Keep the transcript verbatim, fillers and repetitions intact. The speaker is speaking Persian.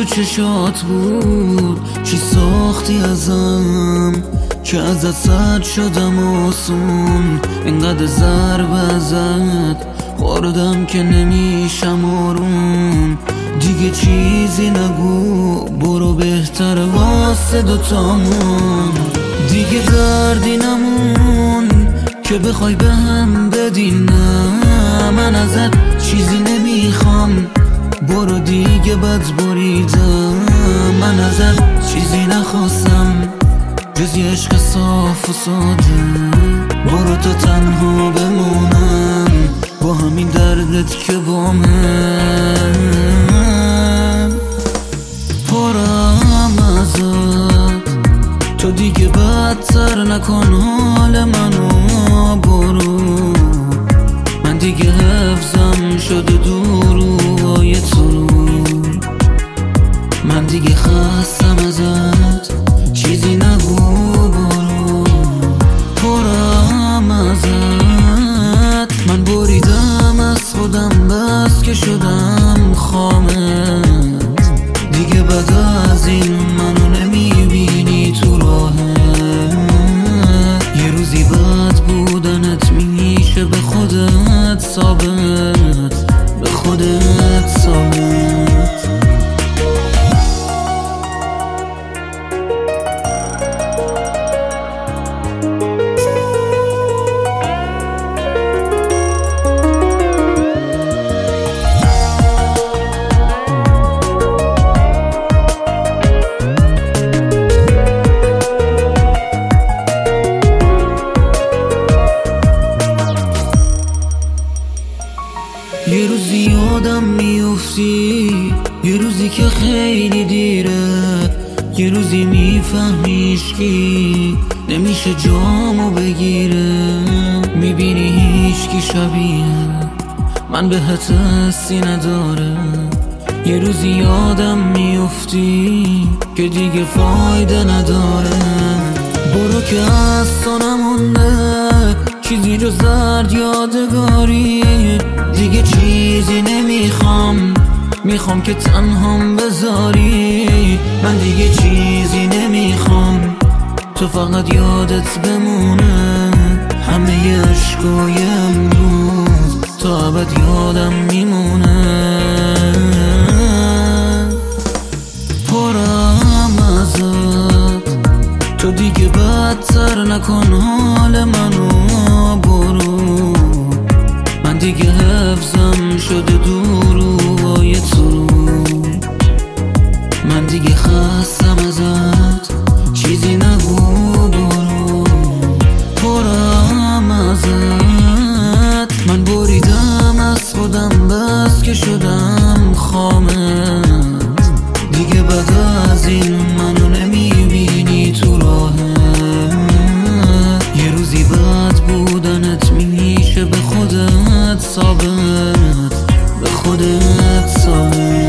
چشات بود، چی ساختی ازم که ازت سرد شدم آسون. اینقدر ضرب ازت خوردم که نمیشم آروم. دیگه چیزی نگو، برو بهتر واسه دوتامون. دیگه دردی نمون که بخوای به هم بدی. نه من ازت چیزی نمیخوام، برو دیگه بد بریدم. من ازت چیزی نخواستم جز یه عشق صاف و ساده. برو تا تنها بمونم با همین دردت که با من. پرم ازت تو دیگه بدتر نکن حال منو. برو من دیگه حفظم شده دروهای تو رو. من دیگه خستم ازت چیزی نگو، برو. پرم ازت من بریدم از خودم، بس که شدم خامت. دیگه بعد از این منو نمیبینی تو راهت. یه روزی بد بودنت میشه به خودت ثابت، به خودت ثابت. یه روزی یادم میفتی، یه روزی که خیلی دیره. یه روزی میفهمیش کی نمیشه جامو بگیره. میبینی هیچ کی شبیه من بهت حسی نداره. یه روزی یادم میفتی که دیگه فایده نداره. برو که از تو نمونده چیزی جز درد یادگاری. دیگه چیزی نمیخوام، میخوام که تنهام بذاری. من دیگه چیزی نمیخوام، تو فقط یادت بمونه. همه عشقای امروز تا ابد یادم میمونه. پرم ازت تو دیگه بدتر نکن حال منو. برو من دیگه حفظم شده دروهای تو رو. من دیگه خستم ازت چیزی نگو، برو. پرم ازت من بریدم از خودم، بس که شدم خامت. دیگه بعد از این منو نمیبینی تو راهت. یه روزی بد بودنت میشه به خودت ثابت، به خودت ثابت.